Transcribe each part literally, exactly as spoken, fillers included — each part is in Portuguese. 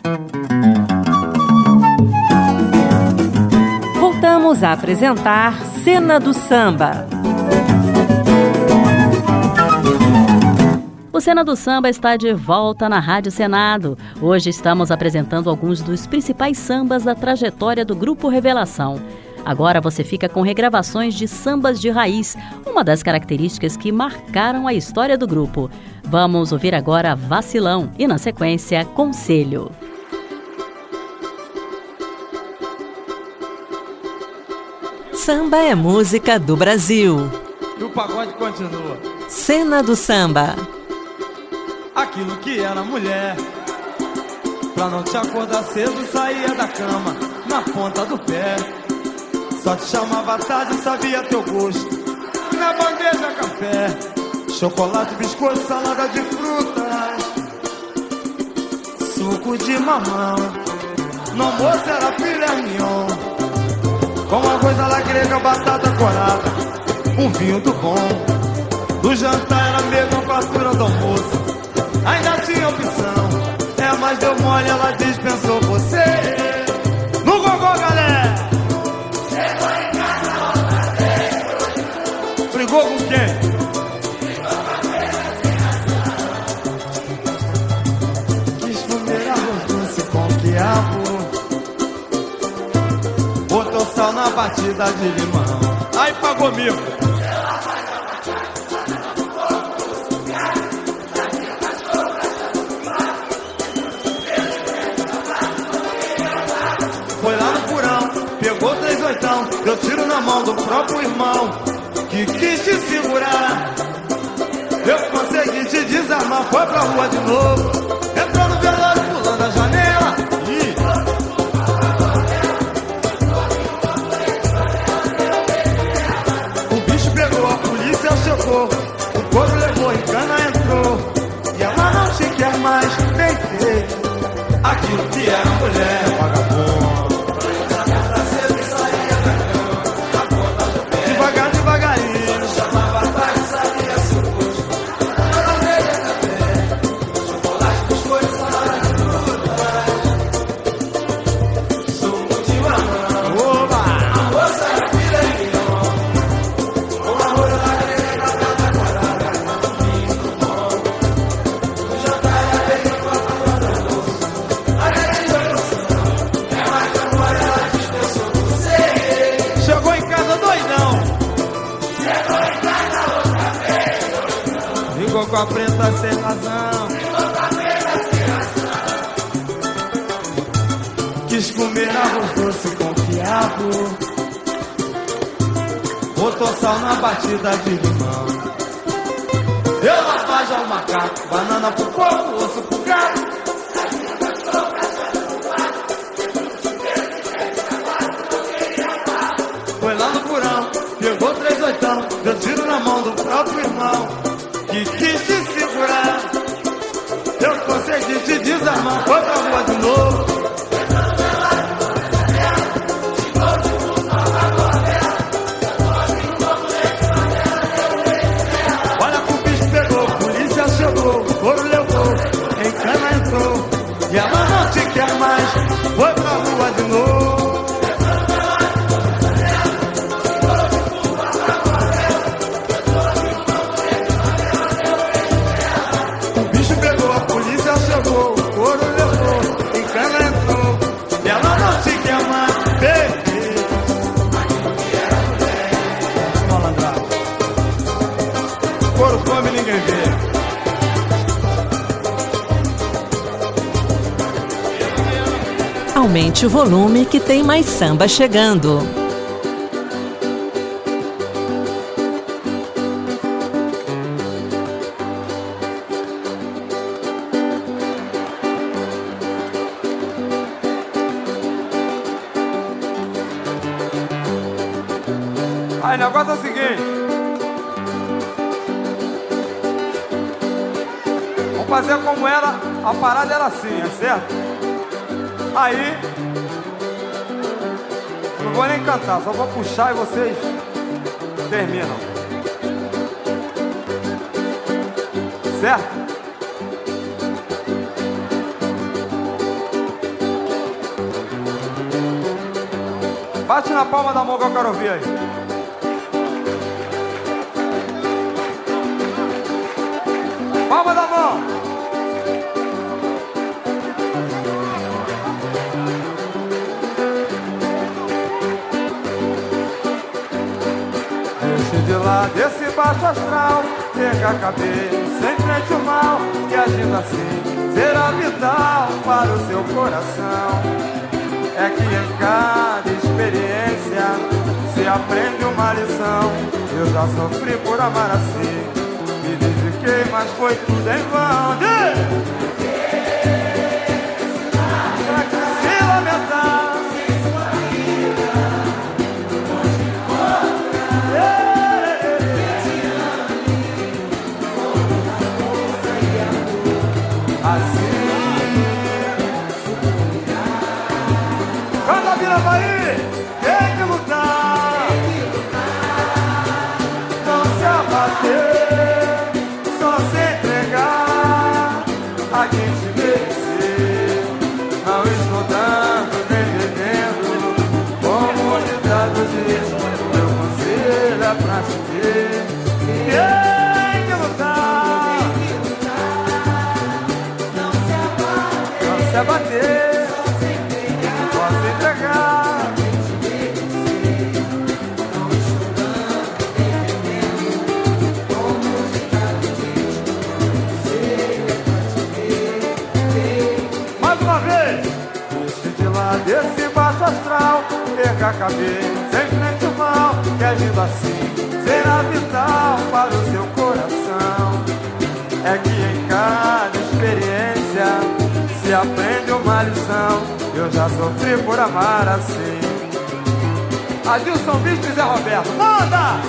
Voltamos a apresentar Cena do Samba. O Cena do Samba está de volta na Rádio Senado. Hoje estamos apresentando alguns dos principais sambas da trajetória do Grupo Revelação. Agora você fica com regravações de sambas de raiz, uma das características que marcaram a história do grupo. Vamos ouvir agora Vacilão e, na sequência, Conselho. Samba é música do Brasil. E o pagode continua. Cena do Samba. Aquilo que era mulher, pra não te acordar cedo, saía da cama na ponta do pé. Só te chamava tarde e sabia teu gosto. Na bandeja café, chocolate, biscoito, salada de frutas, suco de mamão. No almoço era filé mignon, com arroz à la grega, batata corada, um vinho do bom. Do jantar era mesmo a fartura do almoço. Ainda tinha opção, é, mas deu mole, ela dispensou você. No gogó, galera! Chegou em casa outra vez. Brigou com quem? Brigou com a feira. Quis comer arroz doce com quiabo, botou sal na batida de limão. Aí pagou mico. Foi lá no porão, pegou três oitão, deu tiro na mão do próprio irmão que quis te segurar. Eu consegui te desarmar, foi pra rua de novo, entrou no velório pulando a janela. Ih. O bicho pegou, a polícia chegou, o couro levou, em cana entrou, e ela não te quer mais, bem feito. Aquilo que era mulher, vagabundo. Com a preta sem razão, quis comer arroz doce com quiabo, botou sal na batida de limão. Eu lavagem ao macaco, banana pro povo, osso pro gato. Foi lá no porão, pegou três oitão, deu tiro na mão do próprio irmão que quis te segurar. Eu consegui te desarmar, foi pra rua de novo. Olha que o bicho pegou, a polícia chegou, o couro levou, em cana entrou, e ela não te quer mais, foi pra rua de novo. Aumente o volume que tem mais samba chegando. Aí o negócio é o seguinte: vamos fazer como era, a parada era assim, é certo? Aí, não vou nem cantar, só vou puxar e vocês terminam. Certo? Bate na palma da mão que eu quero ouvir aí. Palma da mão. Deixe de lá desse baixo astral, pega a cabeça, sem frente o mal, que agindo assim será vital para o seu coração. É que em cada experiência se aprende uma lição. Eu já sofri por amar assim, me dediquei, mas foi tudo em vão. Pra que se lamentar? Assim canta, Vila Bahia, tem que lutar, não se abater, só se entregar a quem te merecer. Não estou dando nem bebendo, como o ditado diz, meu conselho é pra te ver. Tem que lutar, não se abater, desse baixo astral, perca a cabeça, enfrente o mal, que agindo assim será vital para o seu coração. É que em cada experiência se aprende uma lição. Eu já sofri por amar assim. Adilson Bispo e Zé Roberto, manda!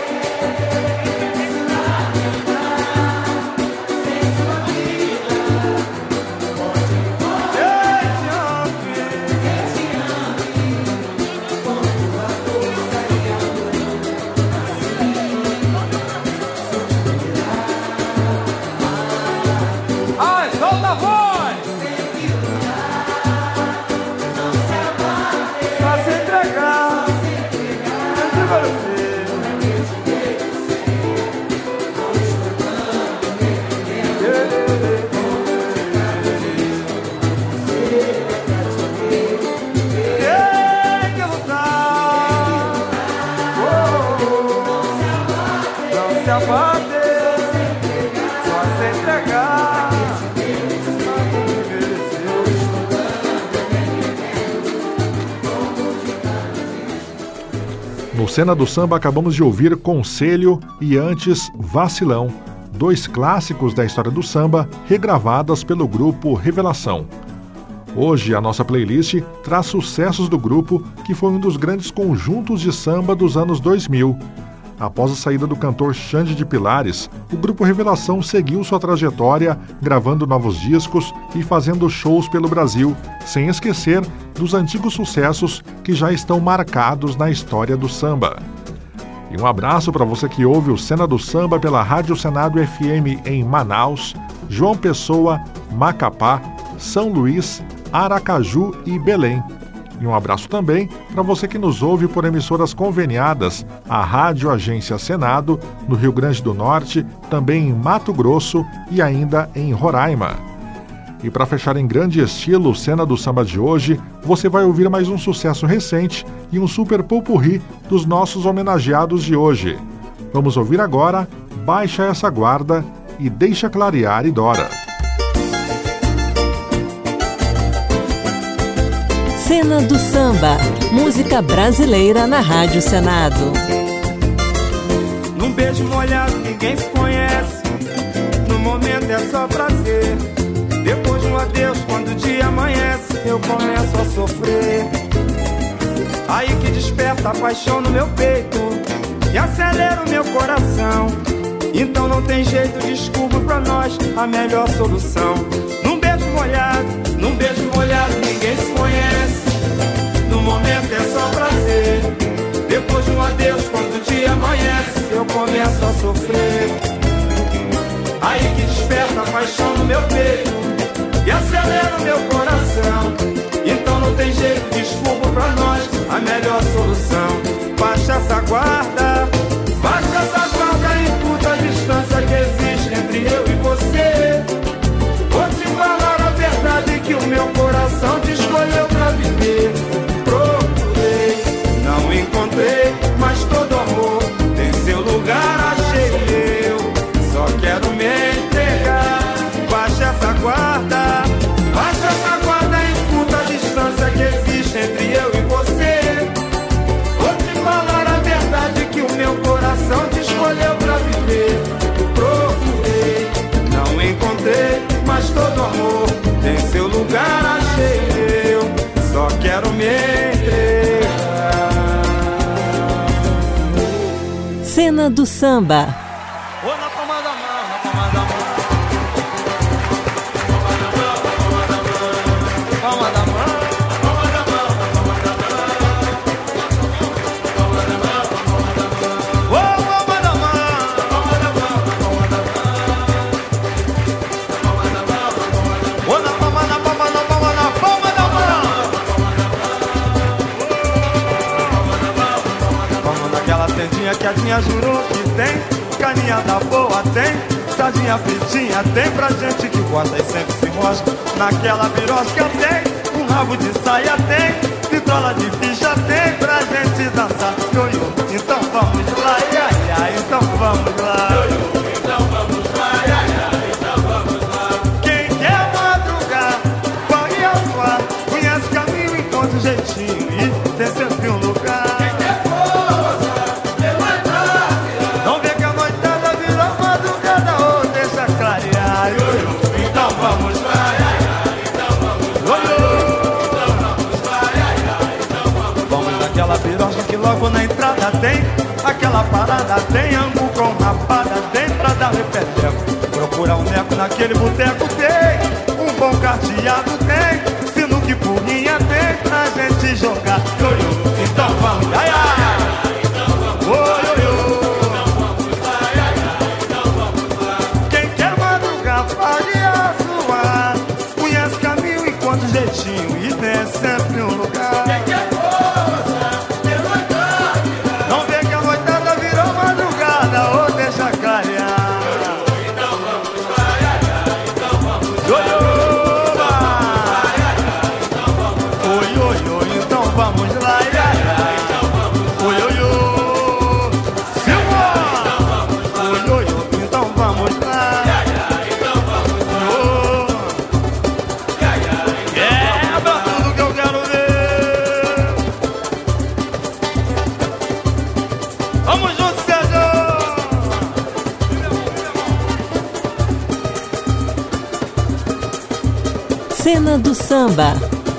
No Cena do Samba acabamos de ouvir Conselho e antes Vacilão, dois clássicos da história do samba regravadas pelo grupo Revelação. Hoje a nossa playlist traz sucessos do grupo, que foi um dos grandes conjuntos de samba dos anos dois mil. Após a saída do cantor Xande de Pilares, o grupo Revelação seguiu sua trajetória, gravando novos discos e fazendo shows pelo Brasil, sem esquecer dos antigos sucessos que já estão marcados na história do samba. E um abraço para você que ouve o Cena do Samba pela Rádio Senado F M em Manaus, João Pessoa, Macapá, São Luís, Aracaju e Belém. E um abraço também para você que nos ouve por emissoras conveniadas, a Rádio Agência Senado, no Rio Grande do Norte, também em Mato Grosso e ainda em Roraima. E para fechar em grande estilo o Cena do Samba de hoje, você vai ouvir mais um sucesso recente e um super popurrí dos nossos homenageados de hoje. Vamos ouvir agora Baixa Essa Guarda e Deixa Clarear Idora. Cena do Samba, música brasileira na Rádio Senado. Num beijo molhado ninguém se conhece, no momento é só prazer. Depois de um adeus, quando o dia amanhece, eu começo a sofrer. Aí que desperta a paixão no meu peito e acelera o meu coração. Então não tem jeito, descubro pra nós a melhor solução. Num beijo molhado, num beijo molhado ninguém se conhece, no momento é só prazer. Depois de um adeus, quando o dia amanhece, eu começo a sofrer. Aí que desperta a paixão no meu peito e acelera o meu coração. Então não tem jeito, desculpa pra nós a melhor solução. me entregar. Cena do Samba. Ô, na palma da mão, na palma da mão. Palma da mão, palma da mão, palma da mão, palma da mão. Ô, palma da mão, palma da mão, palma da mão. Ô, na palma, na palma, na palma, na palma da mão. Vamos naquela tendinha que a Dinha jurou que tem. Caninhada boa tem, sardinha fritinha tem pra gente que gosta e sempre se mostra. Naquela birosca tem, um rabo de saia tem, vitrola de ficha tem pra gente dançar. Ioiô, então vamos lá, ia, ia, então vamos lá. Ioiô, então vamos lá, ia, ia, então vamos lá. Quem quer madrugar, vai atuar, conhece caminho, encontra o jeitinho e tem sempre um lugar. Que logo na entrada tem aquela parada, tem angu com rapada, tem pra dar repeteco. Procura um neco naquele boteco, tem um bom carteado, tem sinuca e porrinha, tem pra gente jogar. Ioiô, então vamos, ai, ai, então vamos, ioiô, então vamos lá, ai, ai, então vamos lá. Quem quer madrugar, pode assoar, conhece caminho, encontra o jeitinho e tem sempre um lugar. Cena do Samba.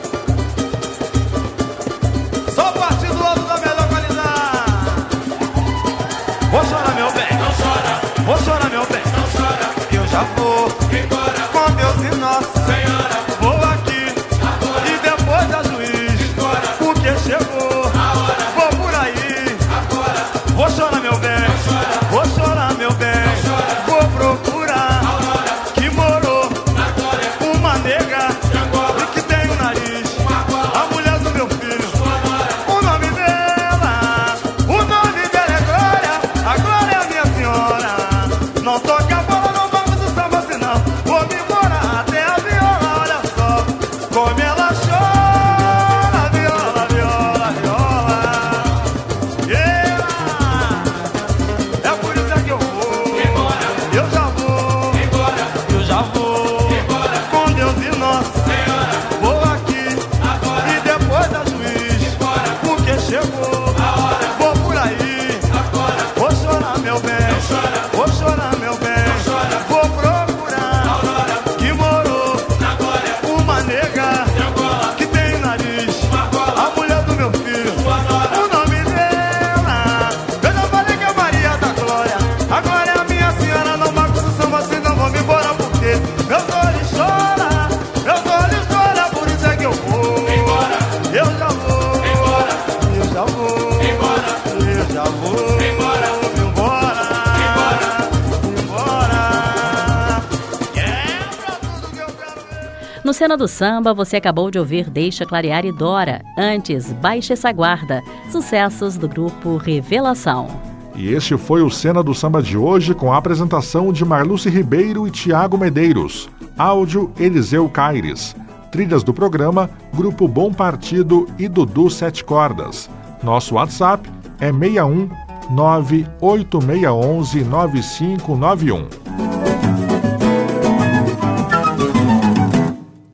Só partindo alto da melhor qualidade. Vou chorar, meu bem, não chora. Vou chorar, meu bem, não chora. Eu já vou embora com Deus e Nossa Senhora. Vou aqui agora, e depois a juiz embora, porque chegou a hora. Vou por aí agora. Vou chorar, meu bem, não chora. Vou chorar, meu bem, não chora. Vou procurar Aurora, que morou na glória, uma nega e que tem o nariz, a mulher do meu filho. O nome dela, o nome dela é Glória. A Glória é a minha senhora. Não toca a bola, não vamos no samba senão vou me embora até a viola. Olha só como ela chora. Viola, viola, viola. Yeah. É por isso é que eu vou embora. Eu já vou embora. Eu já vou embora com Deus e Nossa Senhora. Vou aqui agora, e depois a juiz embora, porque chegou a hora. Vou por aí agora. Vou chorar, meu bem, não chora. Vou chorar, meu bem, não chora. Vou procurar Aurora, que morou na glória, uma nega que tem nariz, a mulher do meu filho. O nome dela, eu já falei que é Maria da Glória. A Glória é a minha senhora. Não marco do samba assim, não vou me embora porque meus olhos choram, meus olhos choram. Por isso é que eu vou embora. Eu já vou embora. Eu já vou embora. Eu já vou embora. Embora. Embora. Quebra tudo que eu quero ver. No Cena do Samba, você acabou de ouvir Deixa Clarear e Dora. Antes, Baixe Essa Guarda. Sucessos do grupo Revelação. E este foi o Cena do Samba de hoje, com a apresentação de Marluce Ribeiro e Tiago Medeiros. Áudio Eliseu Caires. Trilhas do programa, Grupo Bom Partido e Dudu Sete Cordas. Nosso WhatsApp é seis um nove oito seis um um nove cinco nove um.